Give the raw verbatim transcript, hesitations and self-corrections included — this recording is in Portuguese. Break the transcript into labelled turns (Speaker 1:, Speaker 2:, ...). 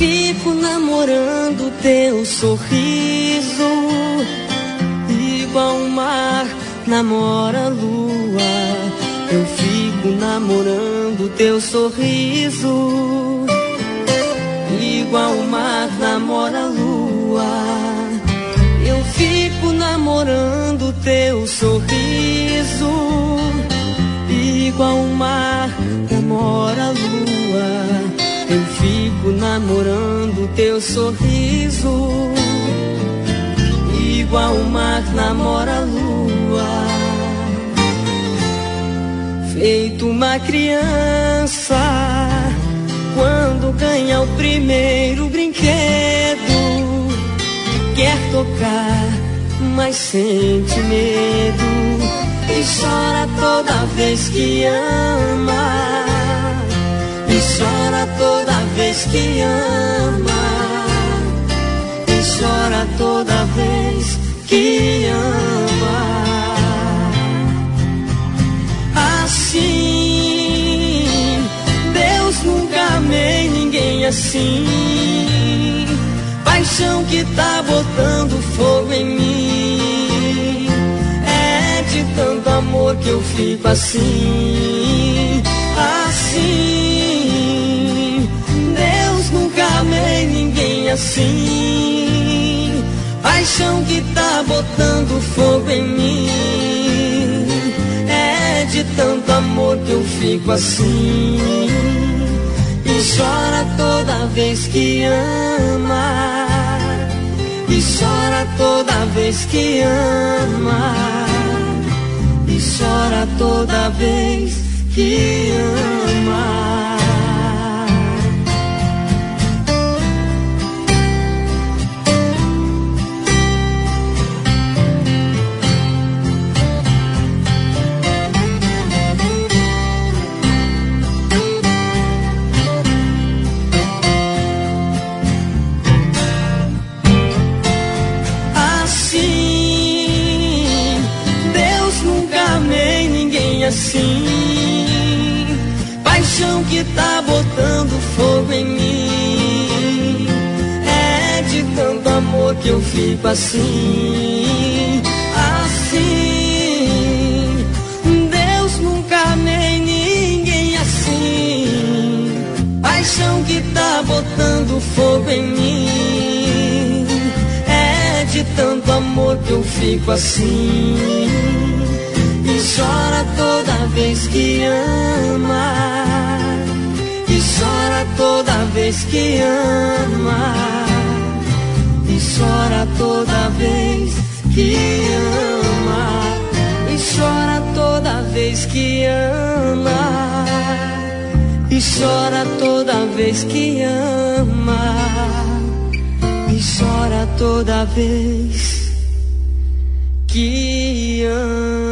Speaker 1: fico namorando teu sorriso, igual o mar namora a lua. Eu fico namorando teu sorriso, igual o mar namora a lua. Eu fico namorando teu sorriso, igual o mar namora a lua. Eu fico namorando teu sorriso, igual o mar namora a lua. Feito uma criança quando ganha o primeiro brinquedo, quer tocar, mas sente medo e chora toda vez que ama. E chora toda vez que ama. E chora toda vez que ama. Assim, Deus nunca amei ninguém assim. Paixão que tá botando fogo em mim. É de tanto amor que eu fico assim. Assim, Deus nunca amei ninguém assim. Paixão que tá botando fogo em mim. É de tanto amor que eu fico assim. E chora toda vez que ama. E chora toda vez que ama. E chora toda vez que ama. Assim, paixão que tá botando fogo em mim. É de tanto amor que eu fico assim. Assim, Deus nunca amei ninguém assim. Paixão que tá botando fogo em mim. É de tanto amor que eu fico assim. E chora toda vez que ama. E chora toda vez que ama. E chora toda vez que ama. E chora toda vez que ama. E chora toda vez que ama. E chora toda vez que ama.